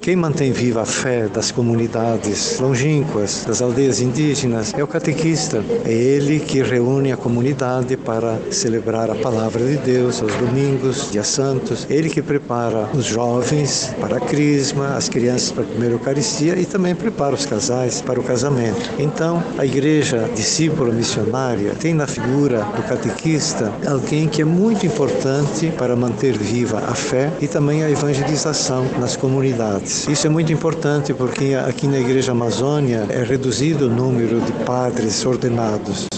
Quem mantém viva a fé das comunidades longínquas, das aldeias indígenas, é o catequista. É ele que reúne a comunidade para celebrar a palavra de Deus aos domingos, dias santos. Ele que prepara os jovens para a crisma, as crianças para a primeira Eucaristia e também prepara os casais para o casamento. Então, a igreja discípula missionária tem na figura do catequista alguém que é muito importante para manter viva a fé e também a evangelização nas comunidades. Isso é muito importante porque aqui na Igreja Amazônia é reduzido o número de padres ordenados.